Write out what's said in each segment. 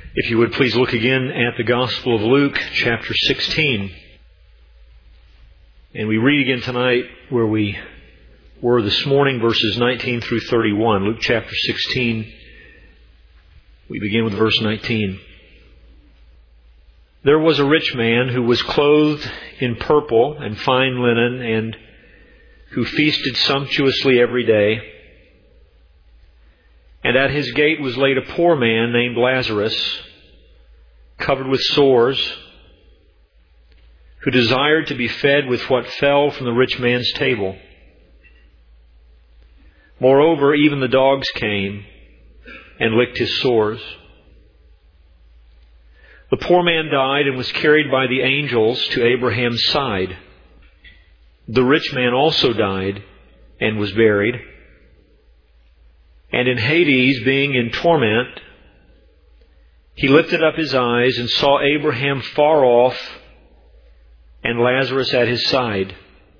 If you would please look again at the Gospel of Luke, chapter 16. And we read again tonight where we were this morning, verses 19 through 31. Luke chapter 16, we begin with verse 19. There was a rich man who was clothed in purple and fine linen, and who feasted sumptuously every day. And at his gate was laid a poor man named Lazarus, covered with sores, who desired to be fed with what fell from the rich man's table. Moreover, even the dogs came and licked his sores. The poor man died and was carried by the angels to Abraham's side. The rich man also died and was buried. And in Hades, being in torment, he lifted up his eyes and saw Abraham far off and Lazarus at his side.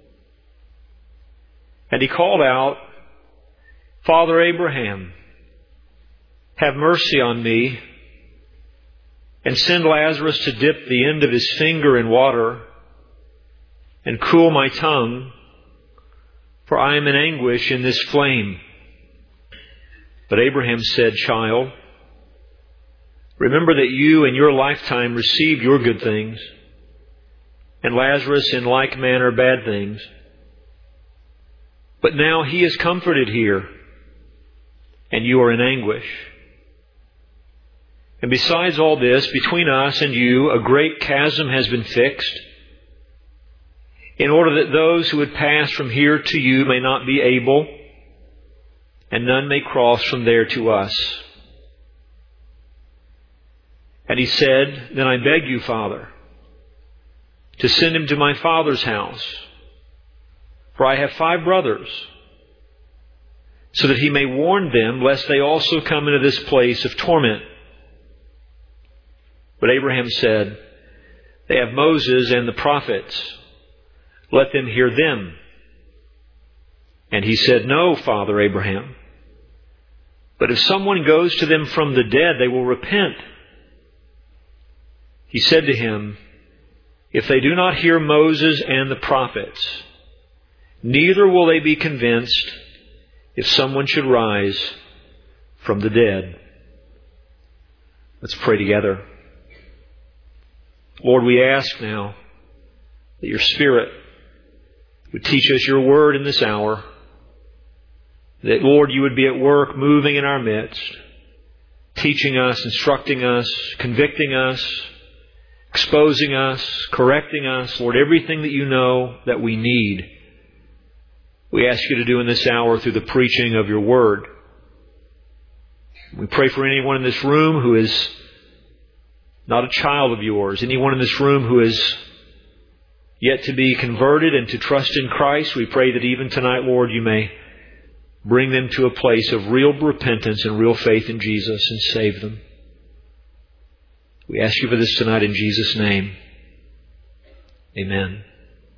And he called out, Father Abraham, have mercy on me, and send Lazarus to dip the end of his finger in water and cool my tongue, for I am in anguish in this flame. But Abraham said, Child, remember that you in your lifetime received your good things, and Lazarus in like manner bad things. But now he is comforted here, and you are in anguish. And besides all this, between us and you a great chasm has been fixed, in order that those who would pass from here to you may not be able, and none may cross from there to us. And he said, Then I beg you, Father, to send him to my father's house, for I have 5 brothers, so that he may warn them, lest they also come into this place of torment. But Abraham said, They have Moses and the prophets. Let them hear them. And he said, No, Father Abraham. But if someone goes to them from the dead, they will repent. He said to him, If they do not hear Moses and the prophets, neither will they be convinced if someone should rise from the dead. Let's pray together. Lord, we ask now that your Spirit would teach us your word in this hour. That, Lord, you would be at work moving in our midst, teaching us, instructing us, convicting us, exposing us, correcting us. Lord, everything that you know that we need, we ask you to do in this hour through the preaching of your word. We pray for anyone in this room who is not a child of yours, anyone in this room who is yet to be converted and to trust in Christ. We pray that even tonight, Lord, you may bring them to a place of real repentance and real faith in Jesus and save them. We ask you for this tonight in Jesus' name. Amen.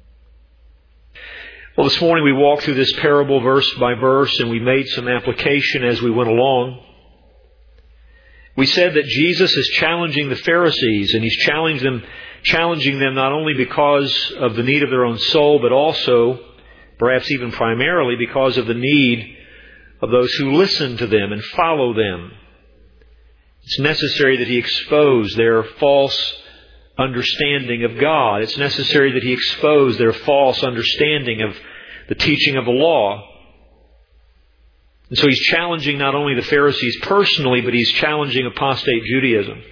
Well, this morning we walked through this parable verse by verse, and we made some application as we went along. We said that Jesus is challenging the Pharisees, and He's challenging them not only because of the need of their own soul, but also, perhaps even primarily, because of the need of those who listen to them and follow them. It's necessary that He expose their false understanding of God. It's necessary that He expose their false understanding of the teaching of the law. And so He's challenging not only the Pharisees personally, but He's challenging apostate Judaism.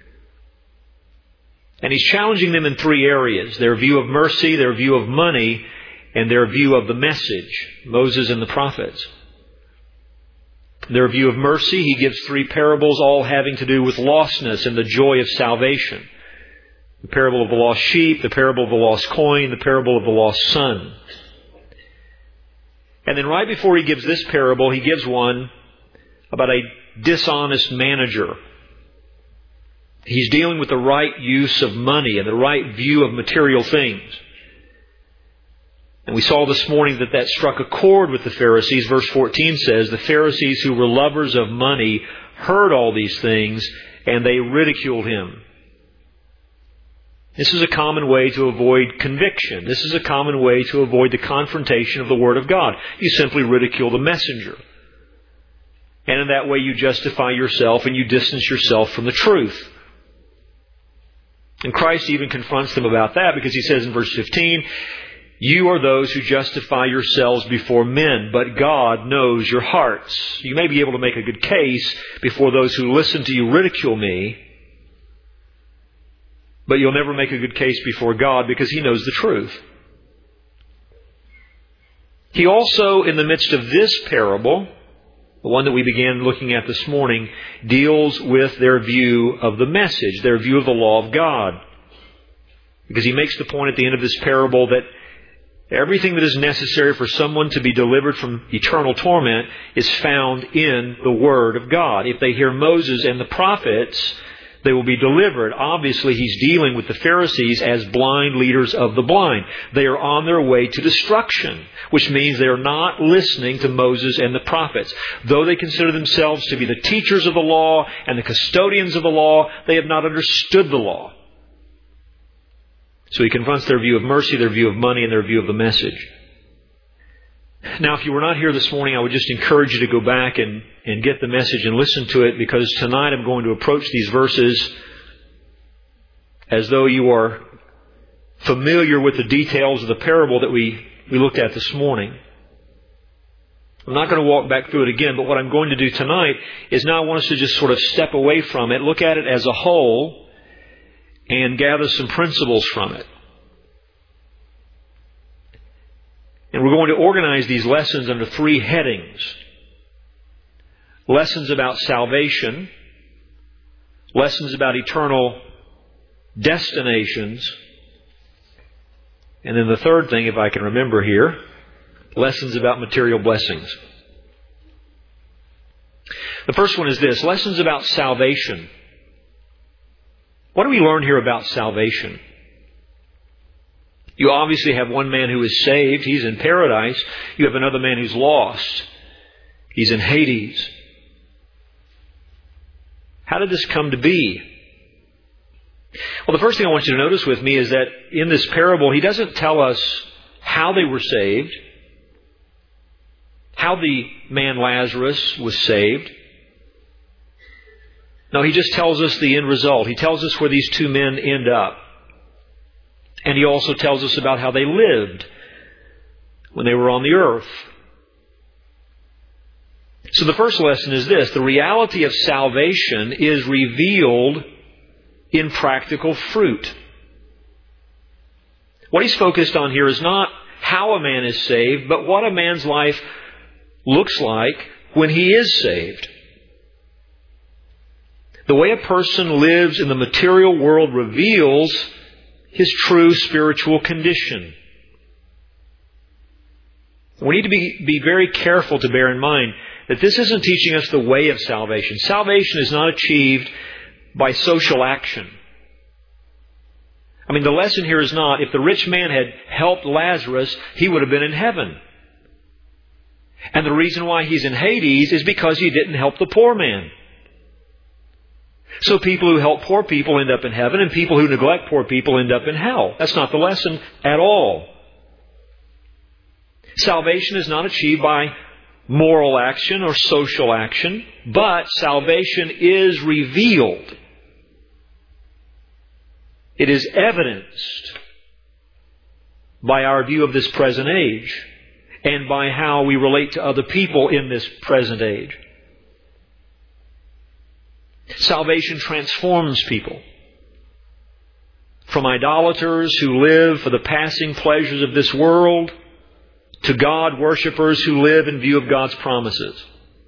And He's challenging them in 3 areas: their view of mercy, their view of money, and their view of the message, Moses and the prophets. Their view of mercy, He gives 3 parables, all having to do with lostness and the joy of salvation. The parable of the lost sheep, the parable of the lost coin, the parable of the lost son. And then right before He gives this parable, He gives one about a dishonest manager. He's dealing with the right use of money and the right view of material things. And we saw this morning that struck a chord with the Pharisees. Verse 14 says, the Pharisees who were lovers of money heard all these things and they ridiculed him. This is a common way to avoid conviction. This is a common way to avoid the confrontation of the Word of God. You simply ridicule the messenger. And in that way you justify yourself and you distance yourself from the truth. And Christ even confronts them about that because He says in verse 15, "You are those who justify yourselves before men, but God knows your hearts." You may be able to make a good case before those who listen to you ridicule me, but you'll never make a good case before God because He knows the truth. He also, in the midst of this parable, the one that we began looking at this morning, deals with their view of the message, their view of the law of God. Because He makes the point at the end of this parable that everything that is necessary for someone to be delivered from eternal torment is found in the Word of God. If they hear Moses and the prophets, they will be delivered. Obviously, He's dealing with the Pharisees as blind leaders of the blind. They are on their way to destruction, which means they are not listening to Moses and the prophets. Though they consider themselves to be the teachers of the law and the custodians of the law, they have not understood the law. So He confronts their view of mercy, their view of money, and their view of the message. Now, if you were not here this morning, I would just encourage you to go back and get the message and listen to it, because tonight I'm going to approach these verses as though you are familiar with the details of the parable that we looked at this morning. I'm not going to walk back through it again, but what I'm going to do tonight is now I want us to just sort of step away from it, look at it as a whole, and gather some principles from it. And we're going to organize these lessons under 3 headings. Lessons about salvation, lessons about eternal destinations, and then the third thing, if I can remember here, lessons about material blessings. The first one is this, lessons about salvation. What do we learn here about salvation? You obviously have one man who is saved. He's in paradise. You have another man who's lost. He's in Hades. How did this come to be? Well, the first thing I want you to notice with me is that in this parable, He doesn't tell us how they were saved, how the man Lazarus was saved. No, He just tells us the end result. He tells us where these 2 men end up. And He also tells us about how they lived when they were on the earth. So the first lesson is this. The reality of salvation is revealed in practical fruit. What He's focused on here is not how a man is saved, but what a man's life looks like when he is saved. The way a person lives in the material world reveals his true spiritual condition. We need to be very careful to bear in mind that this isn't teaching us the way of salvation. Salvation is not achieved by social action. I mean, the lesson here is not, if the rich man had helped Lazarus, he would have been in heaven. And the reason why he's in Hades is because he didn't help the poor man. So people who help poor people end up in heaven, and people who neglect poor people end up in hell. That's not the lesson at all. Salvation is not achieved by moral action or social action, but salvation is revealed. It is evidenced by our view of this present age and by how we relate to other people in this present age. Salvation transforms people from idolaters who live for the passing pleasures of this world to God worshippers who live in view of God's promises.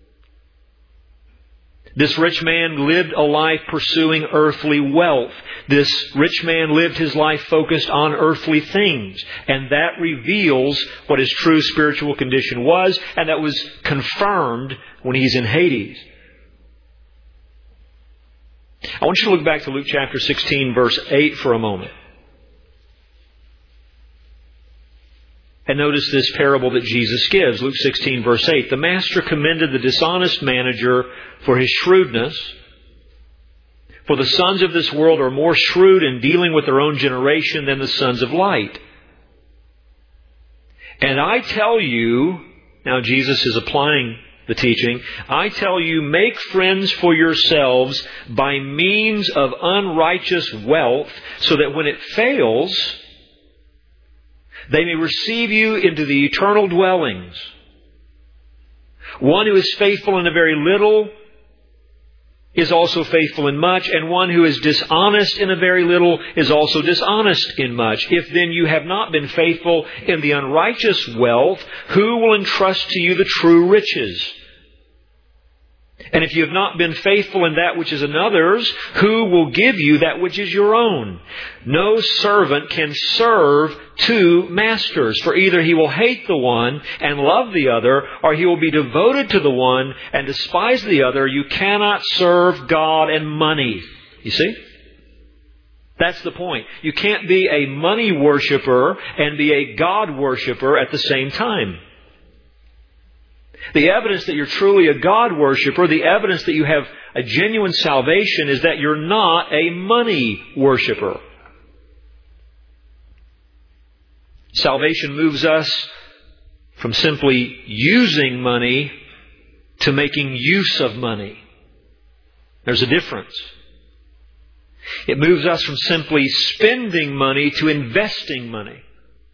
This rich man lived a life pursuing earthly wealth. This rich man lived his life focused on earthly things. And that reveals what his true spiritual condition was, and that was confirmed when he's in Hades. I want you to look back to Luke chapter 16, verse 8 for a moment. And notice this parable that Jesus gives. Luke 16, verse 8. The master commended the dishonest manager for his shrewdness. For the sons of this world are more shrewd in dealing with their own generation than the sons of light. And I tell you," now Jesus is applying the teaching, "I tell you, make friends for yourselves by means of unrighteous wealth, so that when it fails, they may receive you into the eternal dwellings. One who is faithful in a very little is also faithful in much, and one who is dishonest in a very little is also dishonest in much. If then you have not been faithful in the unrighteous wealth, who will entrust to you the true riches? And if you have not been faithful in that which is another's, who will give you that which is your own? No servant can serve two masters, for either he will hate the one and love the other, or he will be devoted to the one and despise the other. You cannot serve God and money." You see? That's the point. You can't be a money worshiper and be a God worshiper at the same time. The evidence that you're truly a God worshiper, the evidence that you have a genuine salvation, is that you're not a money worshiper. Salvation moves us from simply using money to making use of money. There's a difference. It moves us from simply spending money to investing money.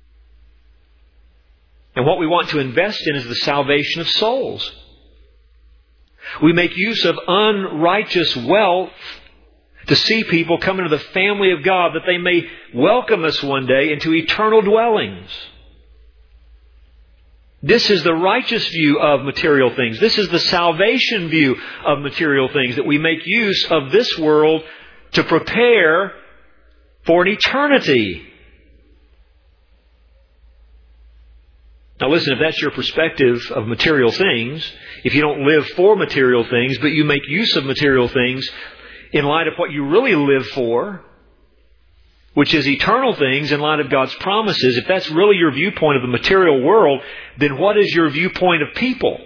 And what we want to invest in is the salvation of souls. We make use of unrighteous wealth to see people come into the family of God, that they may welcome us one day into eternal dwellings. This is the righteous view of material things. This is the salvation view of material things, that we make use of this world to prepare for an eternity. Now listen, if that's your perspective of material things, if you don't live for material things, but you make use of material things in light of what you really live for, which is eternal things in light of God's promises, if that's really your viewpoint of the material world, then what is your viewpoint of people?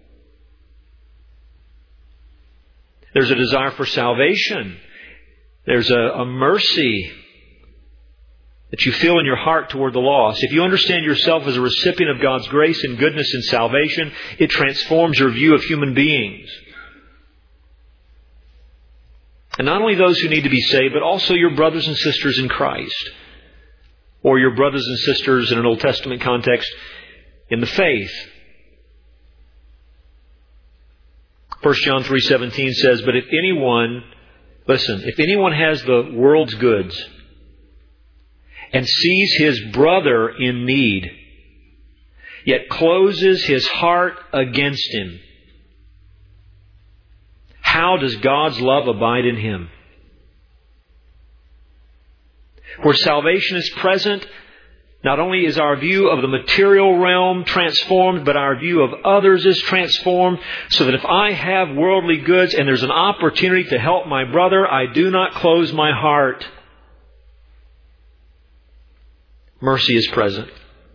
There's a desire for salvation. There's a mercy that you feel in your heart toward the lost. If you understand yourself as a recipient of God's grace and goodness and salvation, it transforms your view of human beings. And not only those who need to be saved, but also your brothers and sisters in Christ. Or your brothers and sisters in an Old Testament context in the faith. 1 John 3:17 says, "But if anyone has the world's goods and sees his brother in need, yet closes his heart against him, how does God's love abide in him?" Where salvation is present, not only is our view of the material realm transformed, but our view of others is transformed, so that if I have worldly goods and there's an opportunity to help my brother, I do not close my heart. Mercy is present.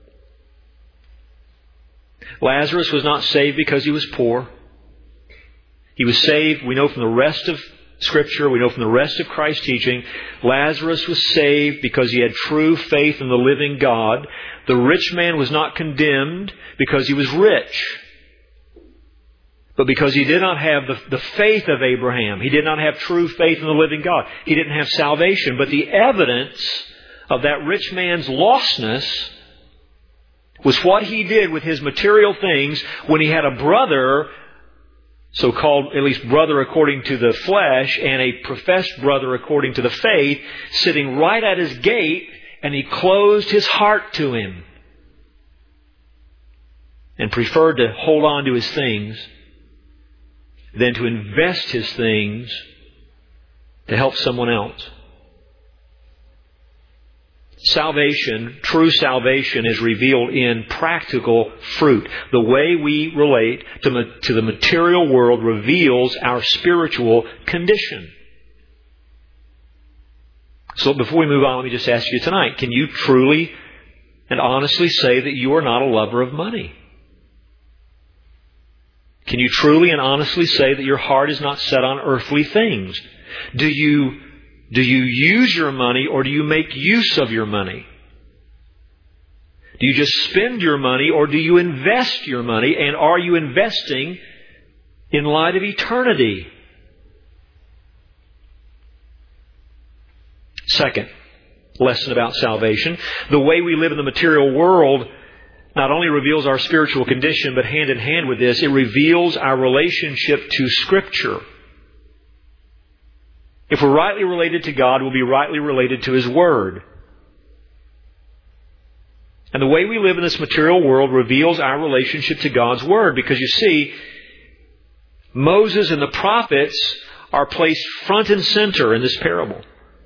Lazarus was not saved because he was poor. He was saved, we know from the rest of Scripture, we know from the rest of Christ's teaching, Lazarus was saved because he had true faith in the living God. The rich man was not condemned because he was rich, but because he did not have the faith of Abraham. He did not have true faith in the living God. He didn't have salvation. But the evidence of that rich man's lostness was what he did with his material things when he had a brother, so-called, at least brother according to the flesh, and a professed brother according to the faith, sitting right at his gate, and he closed his heart to him and preferred to hold on to his things than to invest his things to help someone else. Salvation, true salvation, is revealed in practical fruit. The way we relate to the material world reveals our spiritual condition. So before we move on, let me just ask you tonight, can you truly and honestly say that you are not a lover of money? Can you truly and honestly say that your heart is not set on earthly things? Do you use your money, or do you make use of your money? Do you just spend your money, or do you invest your money? And are you investing in light of eternity? Second lesson about salvation. The way we live in the material world not only reveals our spiritual condition, but hand in hand with this, it reveals our relationship to Scripture. If we're rightly related to God, we'll be rightly related to His Word. And the way we live in this material world reveals our relationship to God's Word. Because you see, Moses and the prophets are placed front and center in this parable.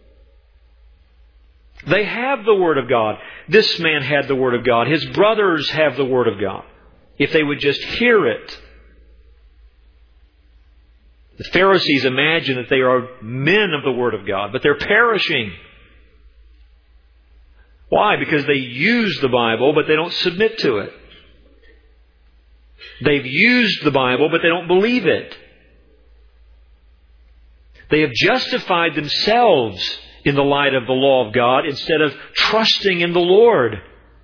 They have the Word of God. This man had the Word of God. His brothers have the Word of God. If they would just hear it. The Pharisees imagine that they are men of the Word of God, but they're perishing. Why? Because they use the Bible, but they don't submit to it. They've used the Bible, but they don't believe it. They have justified themselves in the light of the law of God instead of trusting in the Lord.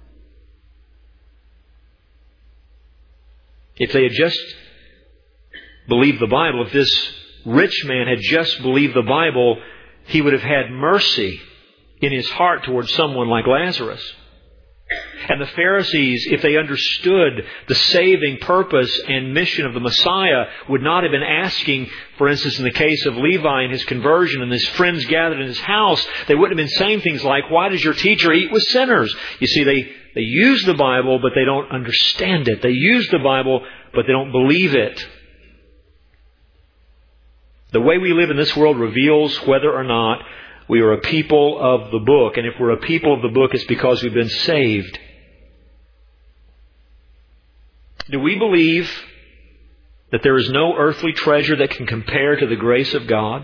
If they had just believed the Bible, if this rich man had just believed the Bible, he would have had mercy in his heart towards someone like Lazarus. And the Pharisees, if they understood the saving purpose and mission of the Messiah, would not have been asking, for instance, in the case of Levi and his conversion and his friends gathered in his house, they wouldn't have been saying things like, "Why does your teacher eat with sinners?" You see, they use the Bible, but they don't understand it. They use the Bible, but they don't believe it. The way we live in this world reveals whether or not we are a people of the book. And if we're a people of the book, it's because we've been saved. Do we believe that there is no earthly treasure that can compare to the grace of God?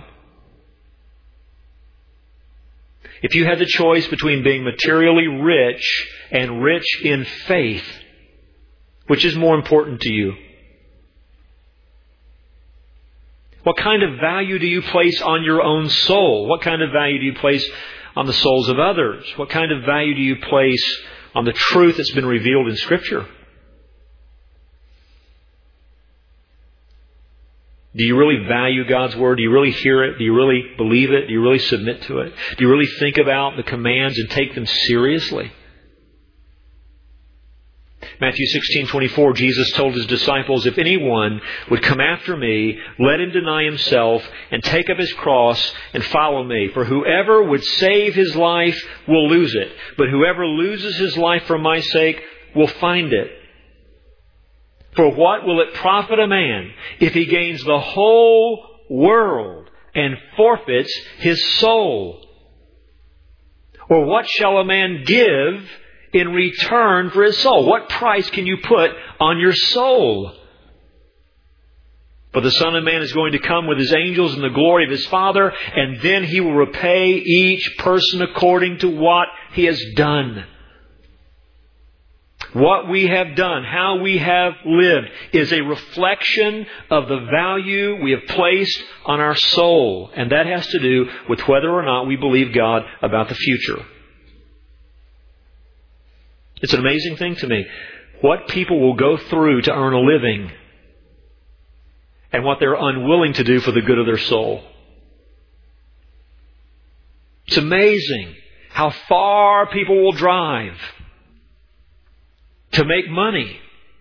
If you had the choice between being materially rich and rich in faith, which is more important to you? What kind of value do you place on your own soul? What kind of value do you place on the souls of others? What kind of value do you place on the truth that's been revealed in Scripture? Do you really value God's Word? Do you really hear it? Do you really believe it? Do you really submit to it? Do you really think about the commands and take them seriously? Matthew 16:24, Jesus told His disciples, "If anyone would come after me, let him deny himself and take up his cross and follow me. For whoever would save his life will lose it. But whoever loses his life for my sake will find it. For what will it profit a man if he gains the whole world and forfeits his soul? Or what shall a man give in return for his soul?" What price can you put on your soul? "For the Son of Man is going to come with His angels in the glory of His Father, and then He will repay each person according to what he has done." What we have done, how we have lived, is a reflection of the value we have placed on our soul. And that has to do with whether or not we believe God about the future. It's an amazing thing to me what people will go through to earn a living and what they're unwilling to do for the good of their soul. It's amazing how far people will drive to make money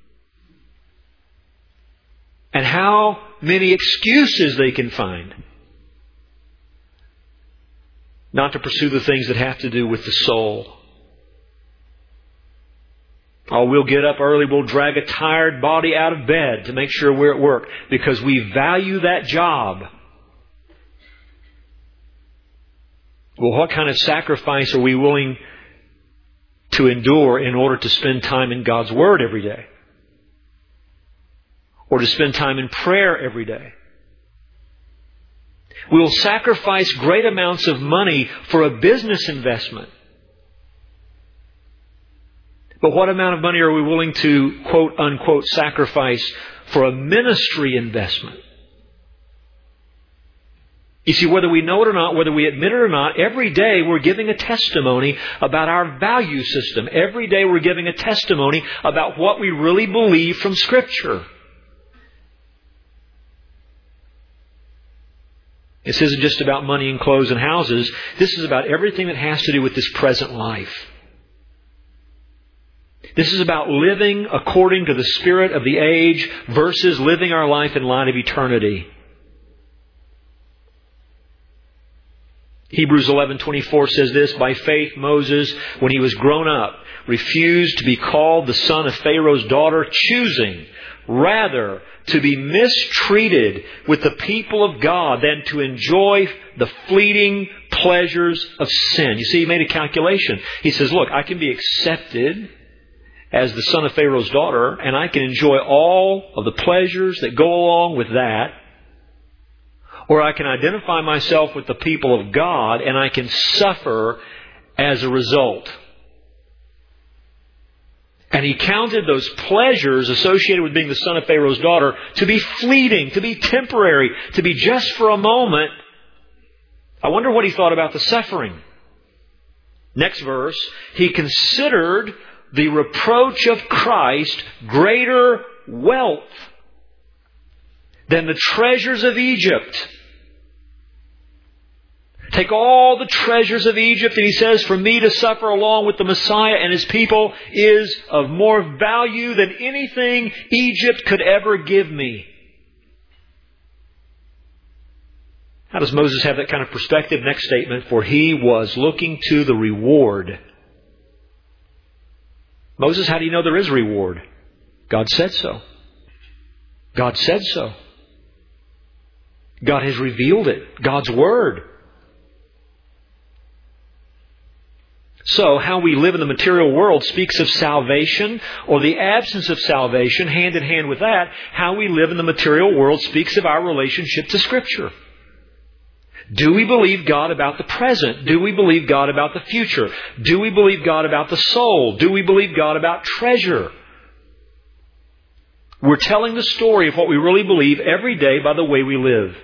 and how many excuses they can find not to pursue the things that have to do with the soul. Oh, we'll get up early, we'll drag a tired body out of bed to make sure we're at work because we value that job. Well, what kind of sacrifice are we willing to endure in order to spend time in God's Word every day? Or to spend time in prayer every day? We will sacrifice great amounts of money for a business investment. But what amount of money are we willing to, quote unquote, sacrifice for a ministry investment? You see, whether we know it or not, whether we admit it or not, every day we're giving a testimony about our value system. Every day we're giving a testimony about what we really believe from Scripture. This isn't just about money and clothes and houses. This is about everything that has to do with this present life. This is about living according to the spirit of the age versus living our life in light of eternity. Hebrews 11:24 says this, by faith Moses, when he was grown up, refused to be called the son of Pharaoh's daughter, choosing rather to be mistreated with the people of God than to enjoy the fleeting pleasures of sin. You see, he made a calculation. He says, look, I can be accepted as the son of Pharaoh's daughter, and I can enjoy all of the pleasures that go along with that. Or I can identify myself with the people of God and I can suffer as a result. And he counted those pleasures associated with being the son of Pharaoh's daughter to be fleeting, to be temporary, to be just for a moment. I wonder what he thought about the suffering. Next verse, he considered the reproach of Christ greater wealth than the treasures of Egypt. Take all the treasures of Egypt, and he says, for me to suffer along with the Messiah and His people is of more value than anything Egypt could ever give me. How does Moses have that kind of perspective? Next statement, for he was looking to the reward. Moses, how do you know there is a reward? God said so. God said so. God has revealed it. God's Word. So, how we live in the material world speaks of salvation or the absence of salvation. Hand in hand with that, how we live in the material world speaks of our relationship to Scripture. Do we believe God about the present? Do we believe God about the future? Do we believe God about the soul? Do we believe God about treasure? We're telling the story of what we really believe every day by the way we live.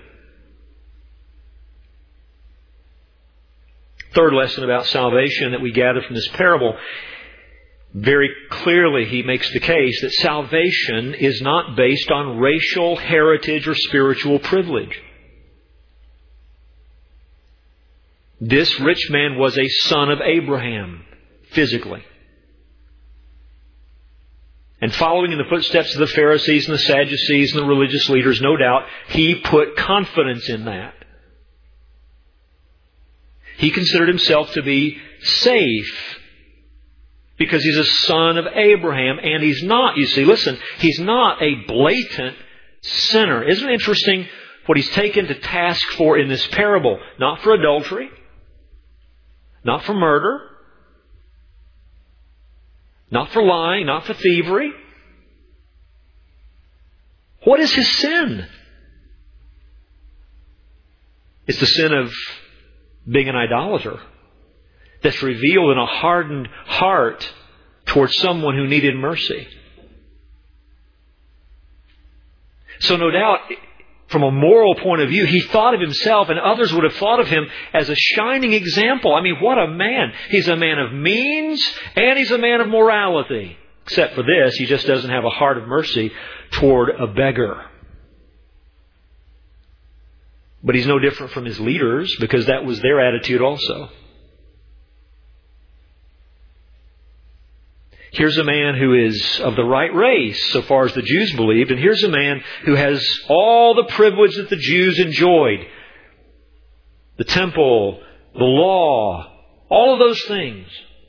Third lesson about salvation that we gather from this parable. Very clearly he makes the case that salvation is not based on racial heritage or spiritual privilege. This rich man was a son of Abraham, physically. And following in the footsteps of the Pharisees and the Sadducees and the religious leaders, no doubt, he put confidence in that. He considered himself to be safe because he's a son of Abraham, and he's not, you see, listen, he's not a blatant sinner. Isn't it interesting what he's taken to task for in this parable? Not for adultery, not for murder, not for lying, not for thievery. What is his sin? It's the sin of being an idolater that's revealed in a hardened heart towards someone who needed mercy. So no doubt, from a moral point of view, he thought of himself, and others would have thought of him as a shining example. I mean, what a man. He's a man of means, and he's a man of morality. Except for this, he just doesn't have a heart of mercy toward a beggar. But he's no different from his leaders, because that was their attitude also. Here's a man who is of the right race, so far as the Jews believed, and here's a man who has all the privilege that the Jews enjoyed. The temple, the law, all of those things.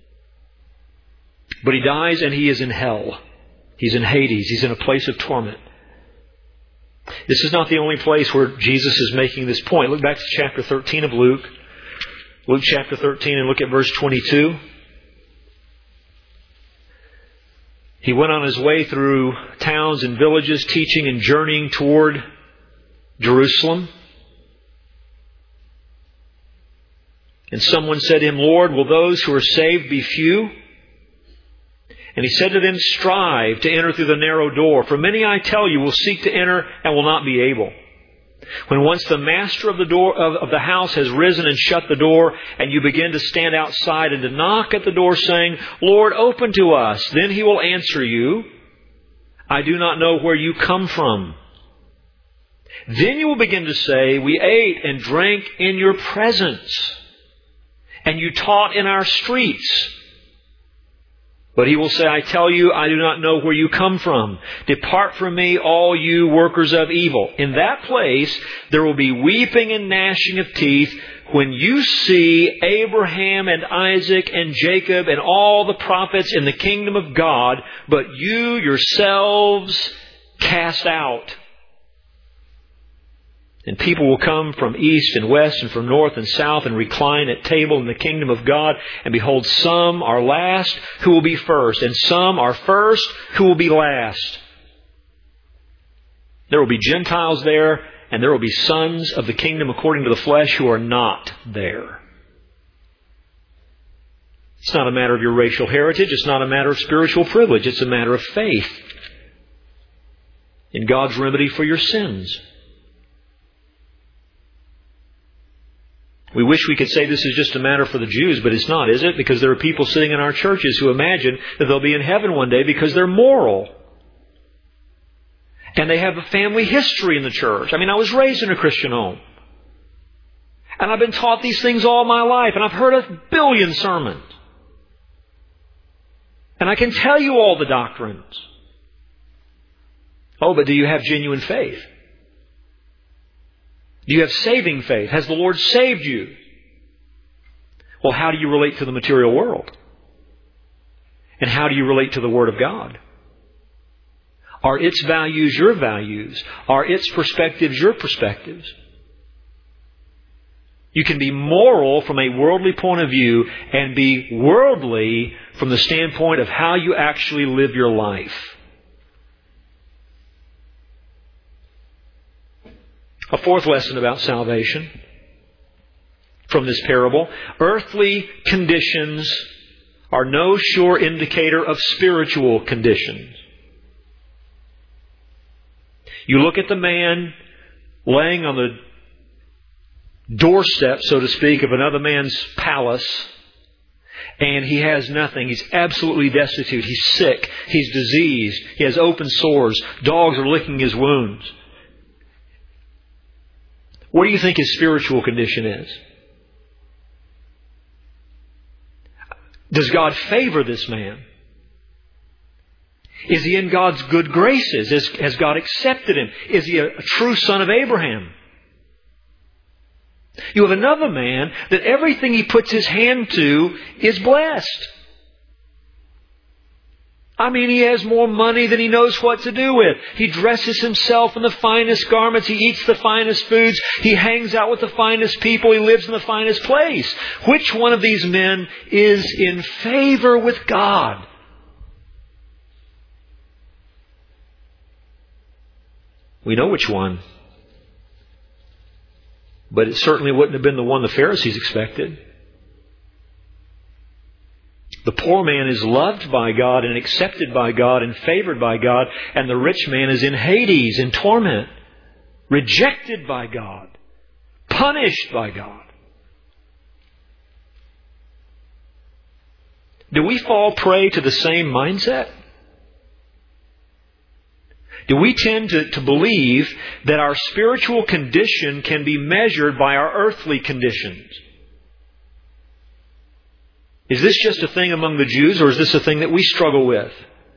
But he dies and he is in hell. He's in Hades. He's in a place of torment. This is not the only place where Jesus is making this point. Look back to chapter 13 of Luke. Luke chapter 13 and look at verse 22. He went on his way through towns and villages, teaching and journeying toward Jerusalem. And someone said to him, Lord, will those who are saved be few? And he said to them, strive to enter through the narrow door. For many, I tell you, will seek to enter and will not be able. When once the master of the door of the house has risen and shut the door, and you begin to stand outside and to knock at the door saying, Lord, open to us, then He will answer you, I do not know where you come from. Then you will begin to say, we ate and drank in your presence, and you taught in our streets. But He will say, I tell you, I do not know where you come from. Depart from me, all you workers of evil. In that place, there will be weeping and gnashing of teeth when you see Abraham and Isaac and Jacob and all the prophets in the kingdom of God, but you yourselves cast out. And people will come from east and west and from north and south and recline at table in the kingdom of God. And behold, some are last who will be first, and some are first who will be last. There will be Gentiles there, and there will be sons of the kingdom according to the flesh who are not there. It's not a matter of your racial heritage. It's not a matter of spiritual privilege. It's a matter of faith in God's remedy for your sins. We wish we could say this is just a matter for the Jews, but it's not, is it? Because there are people sitting in our churches who imagine that they'll be in heaven one day because they're moral. And they have a family history in the church. I mean, I was raised in a Christian home. And I've been taught these things all my life. And I've heard a billion sermons. And I can tell you all the doctrines. Oh, but do you have genuine faith? Do you have saving faith? Has the Lord saved you? Well, how do you relate to the material world? And how do you relate to the Word of God? Are its values your values? Are its perspectives your perspectives? You can be moral from a worldly point of view and be worldly from the standpoint of how you actually live your life. A fourth lesson about salvation from this parable. Earthly conditions are no sure indicator of spiritual conditions. You look at the man laying on the doorstep, so to speak, of another man's palace, and he has nothing. He's absolutely destitute. He's sick. He's diseased. He has open sores. Dogs are licking his wounds. What do you think his spiritual condition is? Does God favor this man? Is he in God's good graces? Has God accepted him? Is he a true son of Abraham? You have another man that everything he puts his hand to is blessed. I mean, he has more money than he knows what to do with. He dresses himself in the finest garments. He eats the finest foods. He hangs out with the finest people. He lives in the finest place. Which one of these men is in favor with God? We know which one. But it certainly wouldn't have been the one the Pharisees expected. The poor man is loved by God and accepted by God and favored by God, and the rich man is in Hades, in torment, rejected by God, punished by God. Do we fall prey to the same mindset? Do we tend to believe that our spiritual condition can be measured by our earthly conditions? Is this just a thing among the Jews, or is this a thing that we struggle with?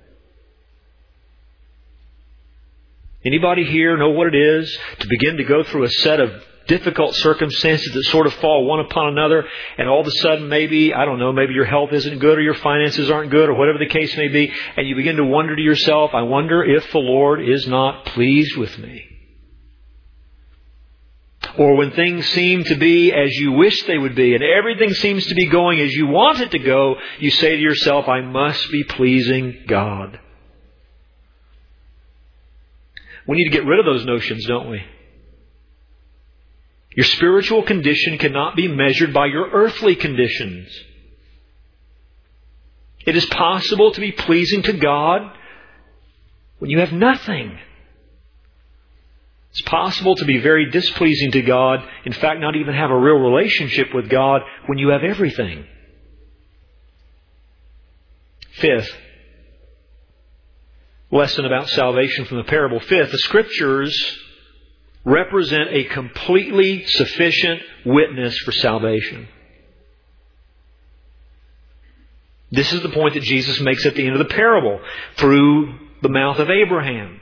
Anybody here know what it is to begin to go through a set of difficult circumstances that sort of fall one upon another, and all of a sudden maybe, I don't know, maybe your health isn't good or your finances aren't good or whatever the case may be, and you begin to wonder to yourself, I wonder if the Lord is not pleased with me. Or when things seem to be as you wish they would be and everything seems to be going as you want it to go, you say to yourself, I must be pleasing God. We need to get rid of those notions, don't we? Your spiritual condition cannot be measured by your earthly conditions. It is possible to be pleasing to God when you have nothing. It's possible to be very displeasing to God, in fact, not even have a real relationship with God when you have everything. Fifth, lesson about salvation from the parable. Fifth, the Scriptures represent a completely sufficient witness for salvation. This is the point that Jesus makes at the end of the parable through the mouth of Abraham.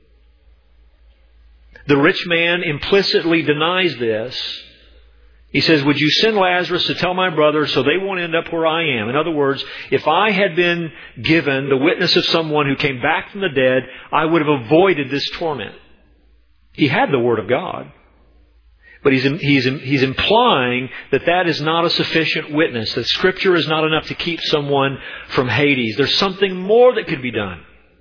The rich man implicitly denies this. He says, would you send Lazarus to tell my brothers so they won't end up where I am? In other words, if I had been given the witness of someone who came back from the dead, I would have avoided this torment. He had the Word of God. But he's implying that that is not a sufficient witness, that Scripture is not enough to keep someone from Hades. There's something more that could be done.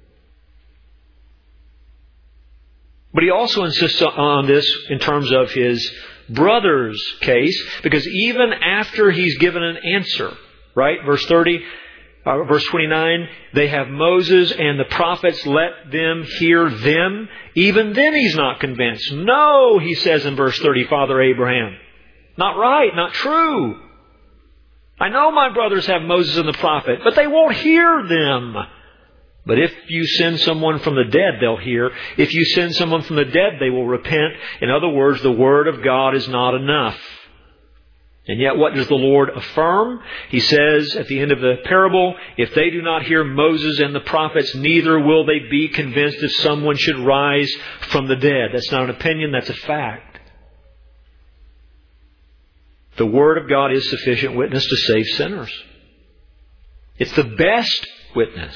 But he also insists on this in terms of his brother's case, because even after he's given an answer, right? Verse 29, they have Moses and the prophets, let them hear them. Even then he's not convinced. No, he says in verse 30, Father Abraham. Not right, not true. I know my brothers have Moses and the prophet, but they won't hear them. But if you send someone from the dead, they'll hear. If you send someone from the dead, they will repent. In other words, the Word of God is not enough. And yet what does the Lord affirm? He says at the end of the parable, if they do not hear Moses and the prophets, neither will they be convinced if someone should rise from the dead. That's not an opinion, that's a fact. The Word of God is sufficient witness to save sinners. It's the best witness.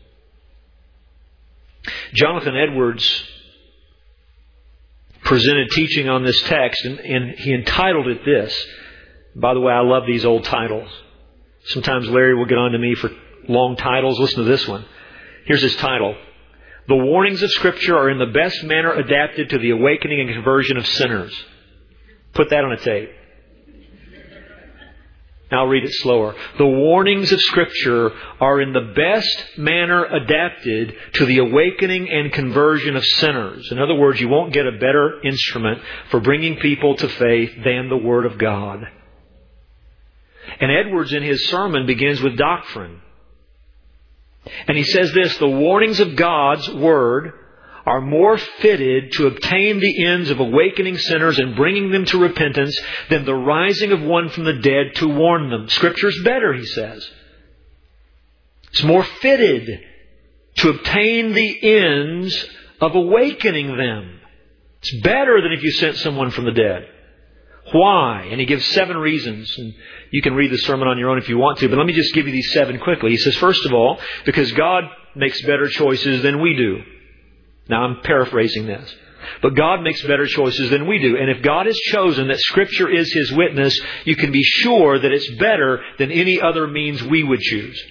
Jonathan Edwards presented teaching on this text, and he entitled it this. By the way, I love these old titles. Sometimes Larry will get on to me for long titles. Listen to this one. Here's his title. The warnings of Scripture are in the best manner adapted to the awakening and conversion of sinners. Put that on a tape. Now I'll read it slower. The warnings of Scripture are in the best manner adapted to the awakening and conversion of sinners. In other words, you won't get a better instrument for bringing people to faith than the Word of God. And Edwards in his sermon begins with doctrine. And he says this, the warnings of God's Word are more fitted to obtain the ends of awakening sinners and bringing them to repentance than the rising of one from the dead to warn them. Scripture's better, he says. It's more fitted to obtain the ends of awakening them. It's better than if you sent someone from the dead. Why? And he gives 7 reasons. And you can read the sermon on your own if you want to, but let me just give you these 7 quickly. He says, first of all, because God makes better choices than we do. Now, I'm paraphrasing this. But God makes better choices than we do. And if God has chosen that Scripture is His witness, you can be sure that it's better than any other means we would choose.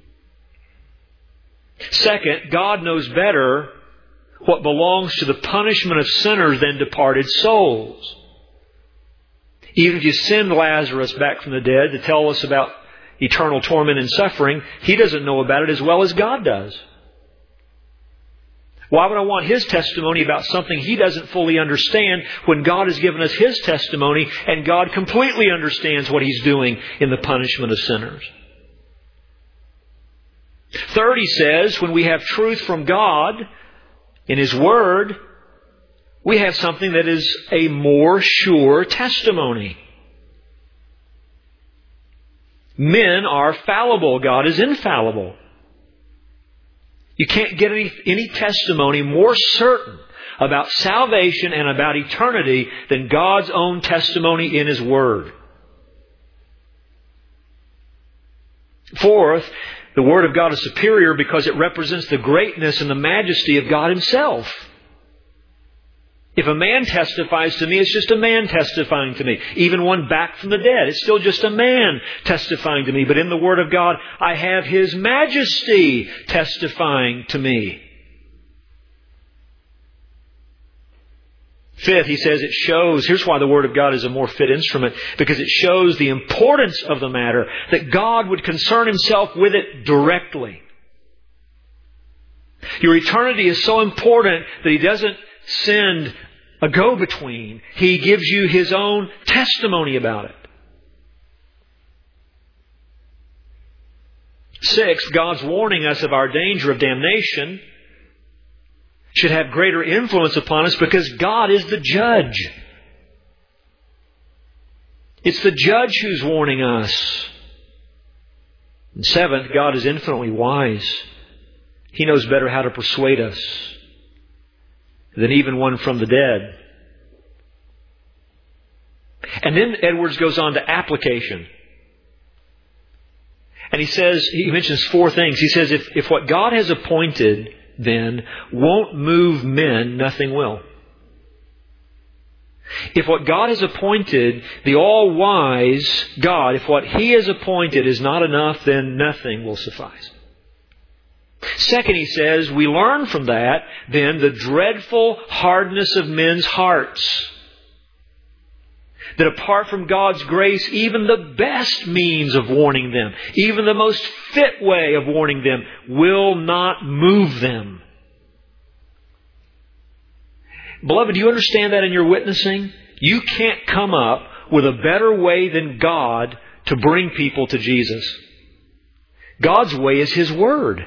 Second, God knows better what belongs to the punishment of sinners than departed souls. Even if you send Lazarus back from the dead to tell us about eternal torment and suffering, He doesn't know about it as well as God does. Why would I want His testimony about something He doesn't fully understand when God has given us His testimony and God completely understands what He's doing in the punishment of sinners? Third, he says, when we have truth from God in His Word, we have something that is a more sure testimony. Men are fallible. God is infallible. You can't get any testimony more certain about salvation and about eternity than God's own testimony in His Word. Fourth, the Word of God is superior because it represents the greatness and the majesty of God Himself. If a man testifies to me, it's just a man testifying to me. Even one back from the dead, it's still just a man testifying to me. But in the Word of God, I have His majesty testifying to me. Fifth, he says it shows, here's why the Word of God is a more fit instrument, because it shows the importance of the matter, that God would concern Himself with it directly. Your eternity is so important that He doesn't send a go-between. He gives you His own testimony about it. 6, God's warning us of our danger of damnation should have greater influence upon us because God is the judge. It's the judge who's warning us. And 7th, God is infinitely wise. He knows better how to persuade us than even one from the dead. And then Edwards goes on to application. And he mentions 4 things. He says, if what God has appointed then won't move men, nothing will. If what God has appointed, the all-wise God, if what He has appointed is not enough, then nothing will suffice. Second, he says, we learn from that, then, the dreadful hardness of men's hearts. That apart from God's grace, even the best means of warning them, even the most fit way of warning them, will not move them. Beloved, do you understand that in your witnessing? You can't come up with a better way than God to bring people to Jesus. God's way is His Word.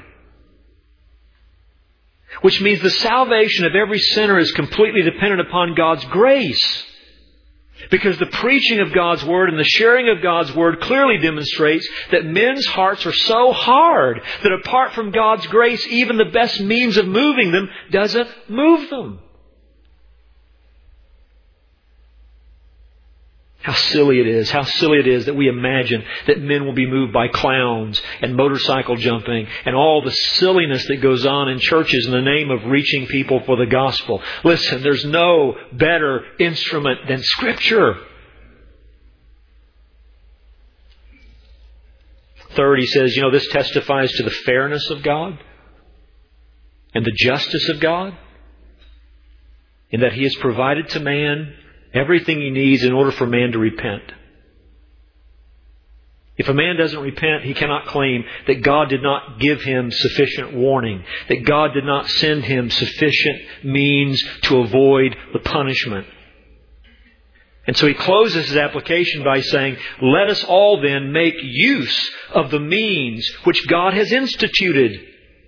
Which means the salvation of every sinner is completely dependent upon God's grace. Because the preaching of God's Word and the sharing of God's Word clearly demonstrates that men's hearts are so hard that apart from God's grace, even the best means of moving them doesn't move them. How silly it is that we imagine that men will be moved by clowns and motorcycle jumping and all the silliness that goes on in churches in the name of reaching people for the gospel. Listen, there's no better instrument than Scripture. Third, he says, this testifies to the fairness of God and the justice of God, in that He has provided to man everything he needs in order for man to repent. If a man doesn't repent, he cannot claim that God did not give him sufficient warning, that God did not send him sufficient means to avoid the punishment. And so he closes his application by saying, let us all then make use of the means which God has instituted.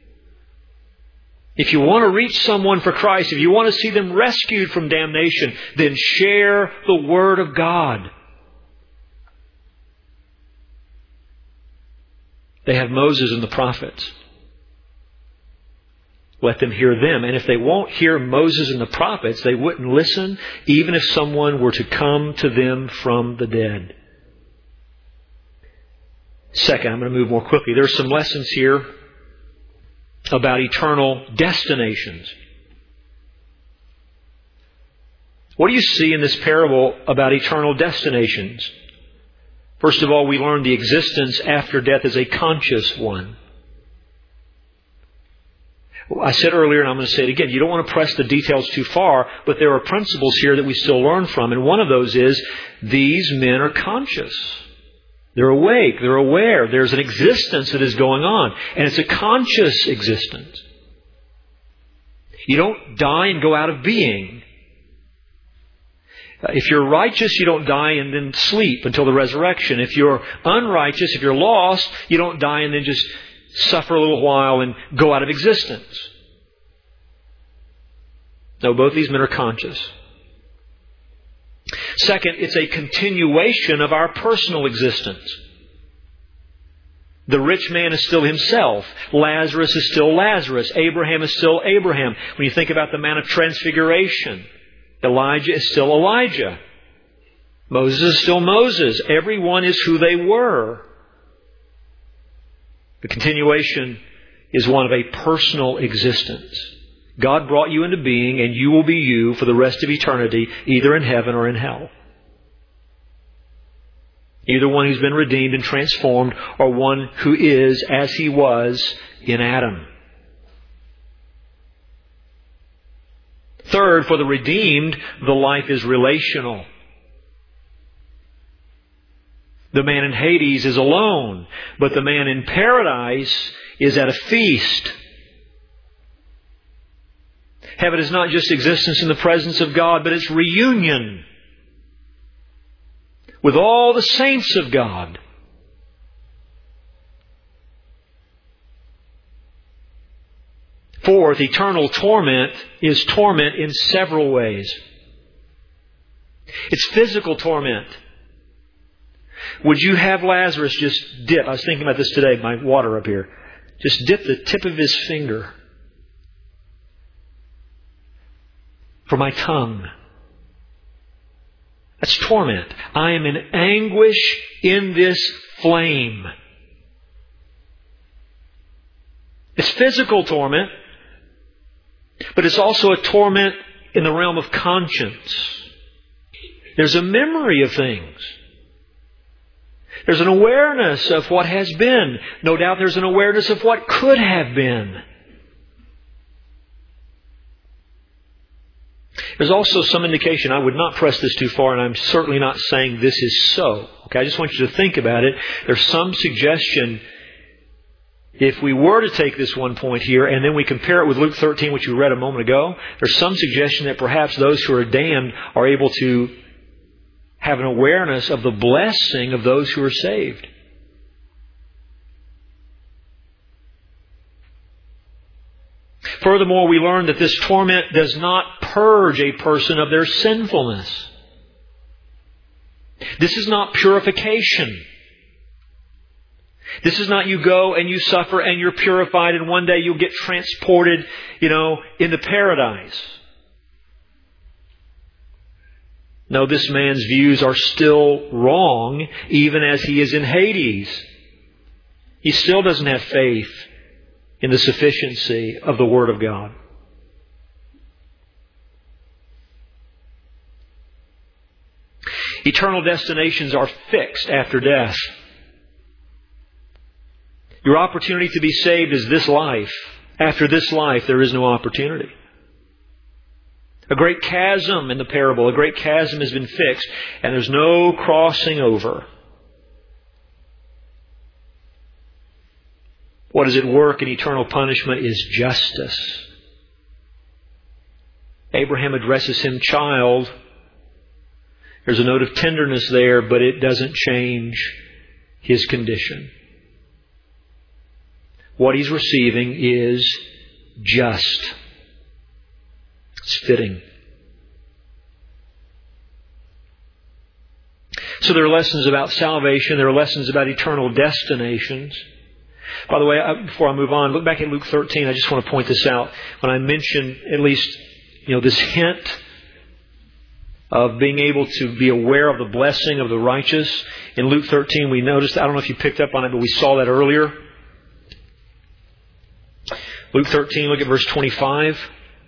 If you want to reach someone for Christ, if you want to see them rescued from damnation, then share the Word of God. They have Moses and the prophets. Let them hear them. And if they won't hear Moses and the prophets, they wouldn't listen, even if someone were to come to them from the dead. Second, I'm going to move more quickly. There are some lessons here about eternal destinations. What do you see in this parable about eternal destinations? First of all, we learn the existence after death is a conscious one. I said earlier, and I'm going to say it again, you don't want to press the details too far, but there are principles here that we still learn from. And one of those is, these men are conscious. They're awake. They're aware. There's an existence that is going on. And it's a conscious existence. You don't die and go out of being. If you're righteous, you don't die and then sleep until the resurrection. If you're unrighteous, if you're lost, you don't die and then just suffer a little while and go out of existence. No, both these men are conscious. Second, it's a continuation of our personal existence. The rich man is still himself. Lazarus is still Lazarus. Abraham is still Abraham. When you think about the Mount of Transfiguration, Elijah is still Elijah. Moses is still Moses. Everyone is who they were. The continuation is one of a personal existence. God brought you into being, and you will be you for the rest of eternity, either in heaven or in hell. Either one who's been redeemed and transformed, or one who is as he was in Adam. Third, for the redeemed, the life is relational. The man in Hades is alone, but the man in paradise is at a feast. Heaven is not just existence in the presence of God, but it's reunion with all the saints of God. Fourth, eternal torment is torment in several ways. It's physical torment. Would you have Lazarus just dip? I was thinking about this today, my water up here. Just dip the tip of his finger for my tongue. That's torment. I am in anguish in this flame. It's physical torment, but it's also a torment in the realm of conscience. There's a memory of things. There's an awareness of what has been. No doubt there's an awareness of what could have been. There's also some indication, I would not press this too far, and I'm certainly not saying this is so. Okay, I just want you to think about it. There's some suggestion, if we were to take this one point here, and then we compare it with Luke 13, which we read a moment ago, there's some suggestion that perhaps those who are damned are able to have an awareness of the blessing of those who are saved. Furthermore, we learn that this torment does not purge a person of their sinfulness. This is not purification. This is not you go and you suffer and you're purified and one day you'll get transported, into paradise. No, this man's views are still wrong, even as he is in Hades. He still doesn't have faith in the sufficiency of the Word of God. Eternal destinations are fixed after death. Your opportunity to be saved is this life. After this life, there is no opportunity. A great chasm in the parable, a great chasm has been fixed, and there's no crossing over. What is at work in eternal punishment is justice. Abraham addresses him child. There's a note of tenderness there, but it doesn't change his condition. What he's receiving is just. It's fitting. So there are lessons about salvation. There are lessons about eternal destinations. By the way, before I move on, look back at Luke 13. I just want to point this out. When I mentioned at least, this hint of being able to be aware of the blessing of the righteous. In Luke 13, we noticed, I don't know if you picked up on it, but we saw that earlier. Luke 13, look at verse 25.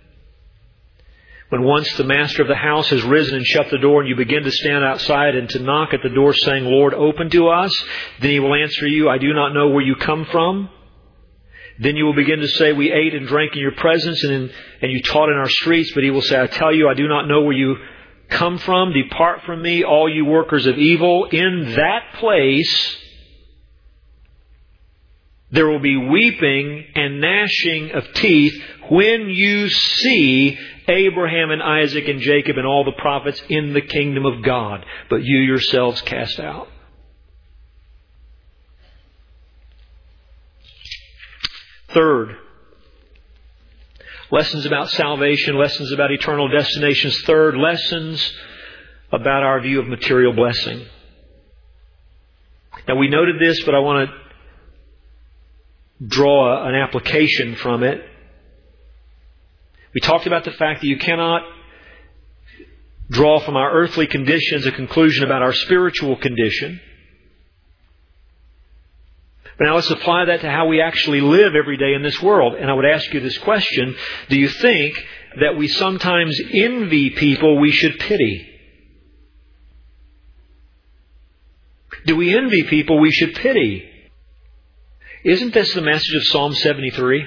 When once the master of the house has risen and shut the door, and you begin to stand outside and to knock at the door saying, Lord, open to us, then he will answer you, I do not know where you come from. Then you will begin to say, we ate and drank in your presence and you taught in our streets. But he will say, I tell you, I do not know where you come from. Depart from me, all you workers of evil. In that place there will be weeping and gnashing of teeth when you see Abraham and Isaac and Jacob and all the prophets in the kingdom of God, but you yourselves cast out. Third, lessons about salvation, lessons about eternal destinations. Third, lessons about our view of material blessing. Now we noted this, but I want to draw an application from it. We talked about the fact that you cannot draw from our earthly conditions a conclusion about our spiritual condition. But now let's apply that to how we actually live every day in this world. And I would ask you this question. Do you think that we sometimes envy people we should pity? Do we envy people we should pity? Isn't this the message of Psalm 73?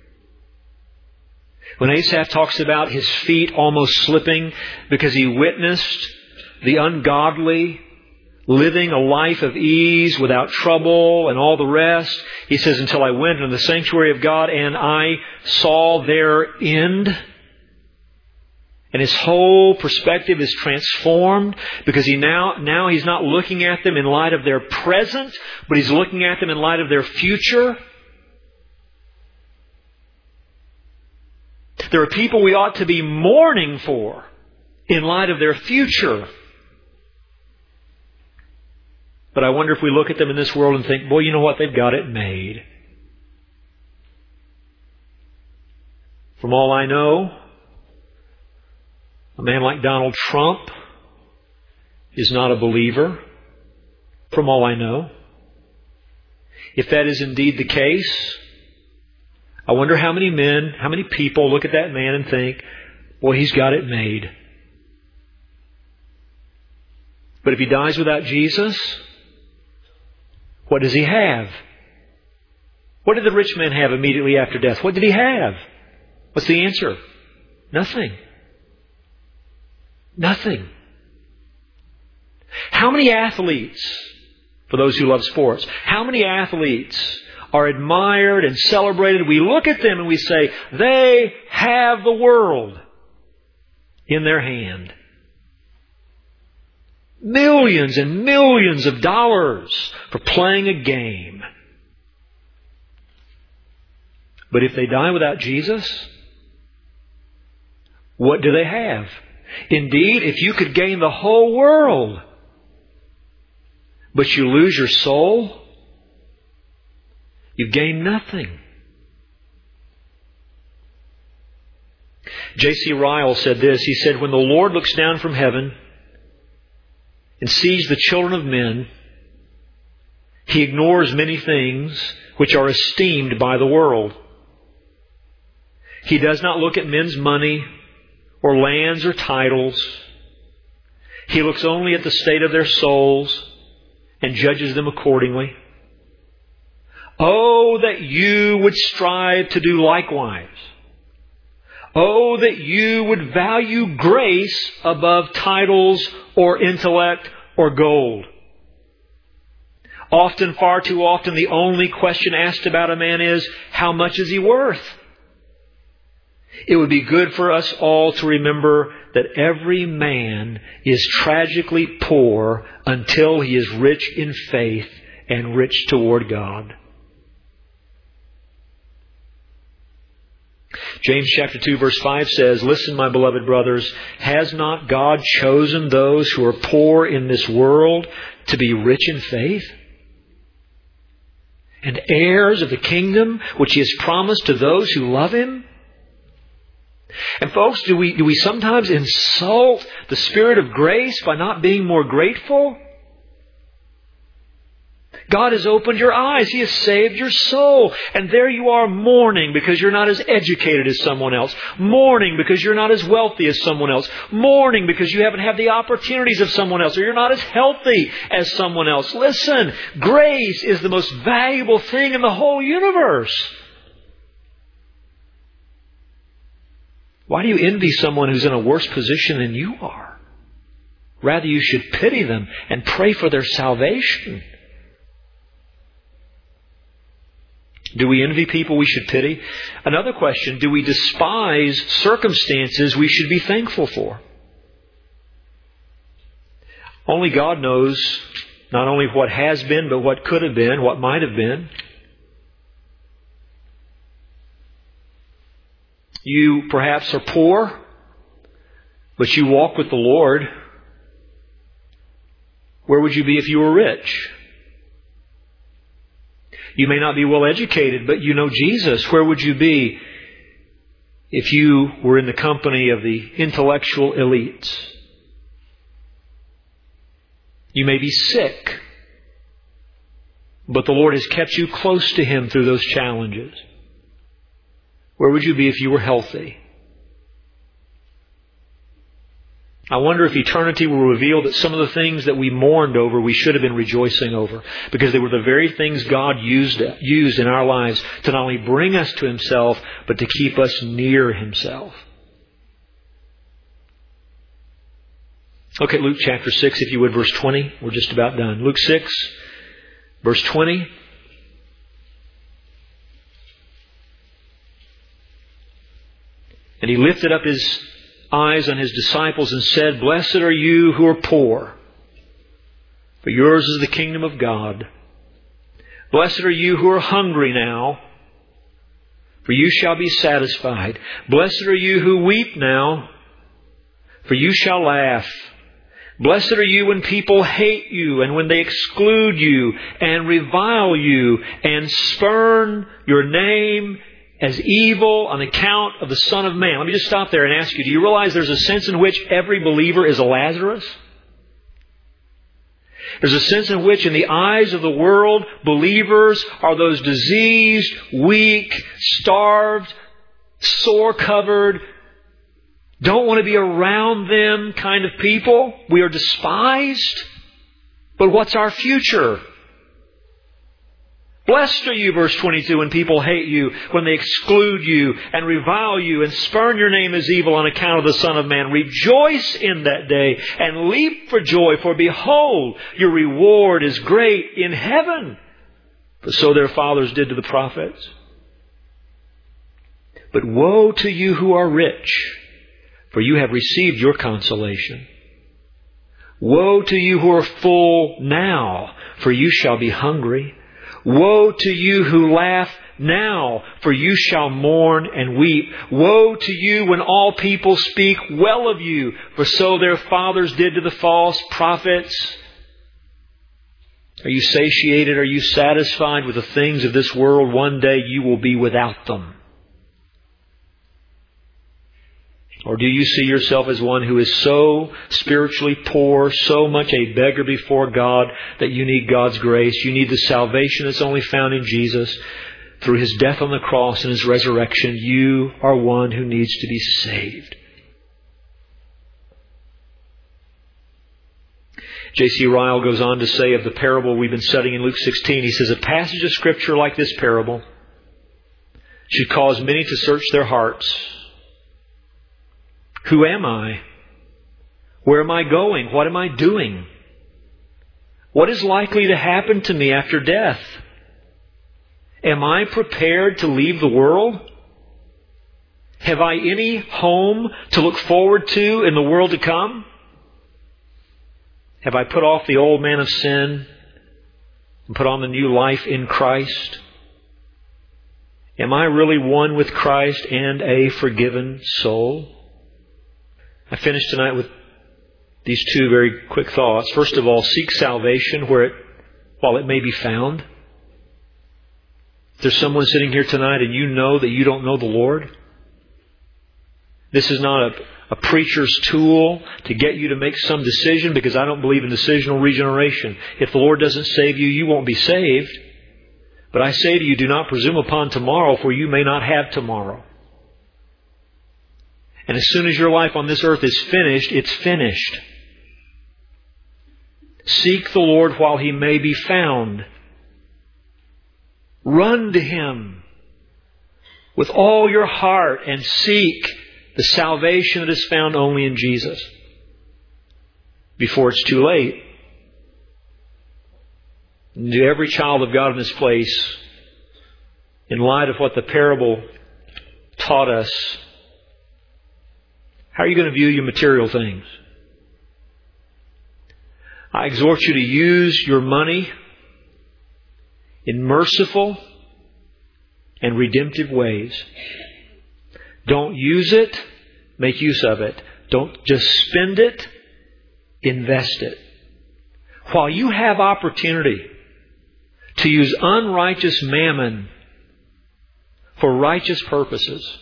When Asaph talks about his feet almost slipping because he witnessed the ungodly living a life of ease without trouble and all the rest. He says, until I went into the sanctuary of God and I saw their end. And his whole perspective is transformed because he's not looking at them in light of their present, but he's looking at them in light of their future. There are people we ought to be mourning for in light of their future. But I wonder if we look at them in this world and think, boy, you know what? They've got it made. From all I know, a man like Donald Trump is not a believer, from all I know. If that is indeed the case, I wonder how many men, how many people look at that man and think, boy, he's got it made. But if he dies without Jesus, what does he have? What did the rich man have immediately after death? What did he have? What's the answer? Nothing. Nothing. How many athletes, for those who love sports, how many athletes are admired and celebrated? We look at them and we say, they have the world in their hand. Millions and millions of dollars for playing a game. But if they die without Jesus, what do they have? Indeed, if you could gain the whole world, but you lose your soul, you've gained nothing. J.C. Ryle said this. He said, when the Lord looks down from heaven and sees the children of men, He ignores many things which are esteemed by the world. He does not look at men's money or lands or titles. He looks only at the state of their souls and judges them accordingly. Oh, that you would strive to do likewise. Oh, that you would value grace above titles or intellect or gold. Often, far too often, the only question asked about a man is, how much is he worth? It would be good for us all to remember that every man is tragically poor until he is rich in faith and rich toward God. James chapter 2 verse 5 says, listen, my beloved brothers, has not God chosen those who are poor in this world to be rich in faith and heirs of the kingdom which He has promised to those who love Him? And folks, do we sometimes insult the Spirit of grace by not being more grateful? God has opened your eyes. He has saved your soul. And there you are mourning because you're not as educated as someone else. Mourning because you're not as wealthy as someone else. Mourning because you haven't had the opportunities of someone else, or you're not as healthy as someone else. Listen, grace is the most valuable thing in the whole universe. Why do you envy someone who's in a worse position than you are? Rather, you should pity them and pray for their salvation. Do we envy people we should pity? Another question, do we despise circumstances we should be thankful for? Only God knows not only what has been, but what could have been, what might have been. You perhaps are poor, but you walk with the Lord. Where would you be if you were rich? You may not be well educated, but you know Jesus. Where would you be if you were in the company of the intellectual elites? You may be sick, but the Lord has kept you close to Him through those challenges. Where would you be if you were healthy? I wonder if eternity will reveal that some of the things that we mourned over, we should have been rejoicing over, because they were the very things God used in our lives to not only bring us to Himself, but to keep us near Himself. Look at Luke chapter 6, if you would, verse 20. We're just about done. Luke 6, verse 20. And He lifted up His eyes on His disciples and said, "Blessed are you who are poor, for yours is the kingdom of God. Blessed are you who are hungry now, for you shall be satisfied. Blessed are you who weep now, for you shall laugh. Blessed are you when people hate you and when they exclude you and revile you and spurn your name as evil on account of the Son of Man." Let me just stop there and ask you, do you realize there's a sense in which every believer is a Lazarus? There's a sense in which, in the eyes of the world, believers are those diseased, weak, starved, sore-covered, don't want to be around them kind of people. We are despised. But what's our future? Blessed are you, verse 22, when people hate you, when they exclude you and revile you and spurn your name as evil on account of the Son of Man. Rejoice in that day and leap for joy, for behold, your reward is great in heaven. For so their fathers did to the prophets. But woe to you who are rich, for you have received your consolation. Woe to you who are full now, for you shall be hungry. Woe to you who laugh now, for you shall mourn and weep. Woe to you when all people speak well of you, for so their fathers did to the false prophets. Are you satiated? Are you satisfied with the things of this world? One day you will be without them. Or do you see yourself as one who is so spiritually poor, so much a beggar before God, that you need God's grace? You need the salvation that's only found in Jesus through His death on the cross and His resurrection. You are one who needs to be saved. J.C. Ryle goes on to say of the parable we've been studying in Luke 16, he says, "A passage of Scripture like this parable should cause many to search their hearts. Who am I? Where am I going? What am I doing? What is likely to happen to me after death? Am I prepared to leave the world? Have I any home to look forward to in the world to come? Have I put off the old man of sin and put on the new life in Christ? Am I really one with Christ and a forgiven soul?" I finish tonight with these two very quick thoughts. First of all, seek salvation while it may be found. If there's someone sitting here tonight and you know that you don't know the Lord, this is not a preacher's tool to get you to make some decision, because I don't believe in decisional regeneration. If the Lord doesn't save you, you won't be saved. But I say to you, do not presume upon tomorrow, for you may not have tomorrow. And as soon as your life on this earth is finished, it's finished. Seek the Lord while He may be found. Run to Him with all your heart and seek the salvation that is found only in Jesus before it's too late. And to every child of God in this place, in light of what the parable taught us, how are you going to view your material things? I exhort you to use your money in merciful and redemptive ways. Don't use it, make use of it. Don't just spend it, invest it. While you have opportunity to use unrighteous mammon for righteous purposes,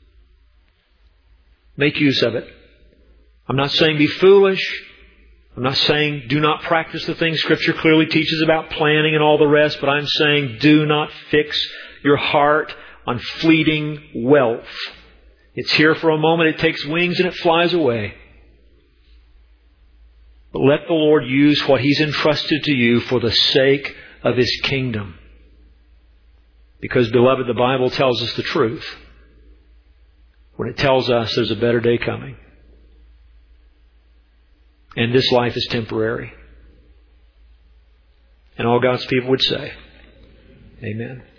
make use of it. I'm not saying be foolish. I'm not saying do not practice the things Scripture clearly teaches about planning and all the rest, but I'm saying do not fix your heart on fleeting wealth. It's here for a moment, it takes wings and it flies away. But let the Lord use what He's entrusted to you for the sake of His kingdom. Because, beloved, the Bible tells us the truth when it tells us there's a better day coming. And this life is temporary. And all God's people would say, Amen.